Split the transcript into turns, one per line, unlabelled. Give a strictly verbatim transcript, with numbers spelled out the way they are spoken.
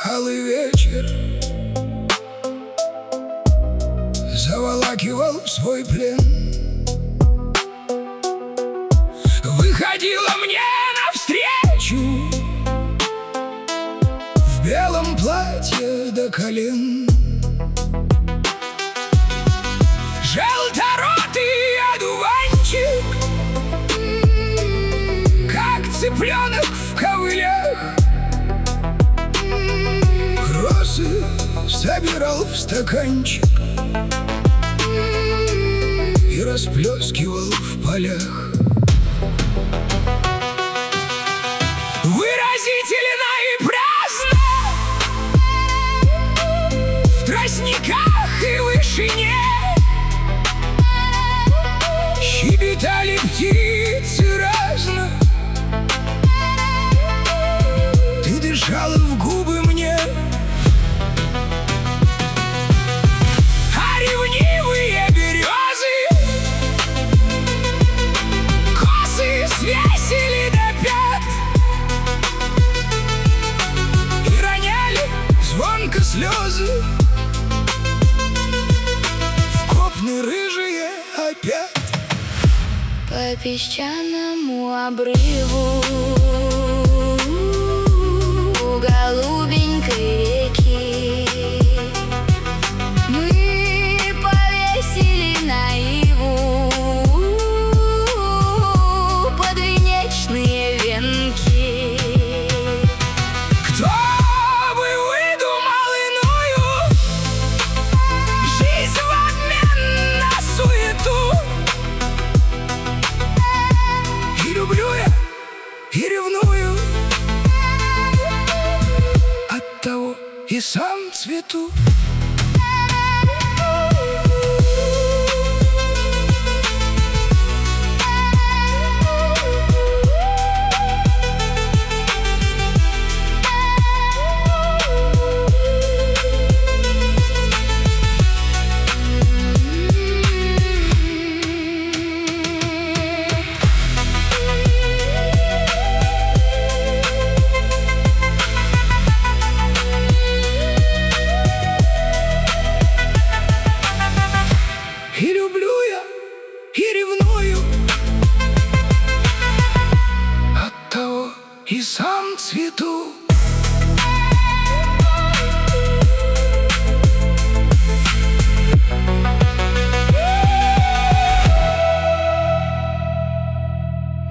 алый вечер заволакивал в свой плен. Выходила мне навстречу в белом платье до колен. Желторотый одуванчик, как цыпленок в ковылях, розы собирал в стаканчик и расплескивал в полях. Выразительно и праздно в тростниках и вышине щебетали птицы разно. Ты дышала в губы мне, а ревнивые березы косы свесили до пят и роняли звонко слезы в копны рыжие опять.
По песчаному обрыву у голубенькой реки мы повесили наиву подвенечные венки.
Кто бы выдумал иную жизнь в обмен на суету? И люблю я, и ревную, оттого и сам цвету. И люблю я, и ревную, оттого и сам цвету.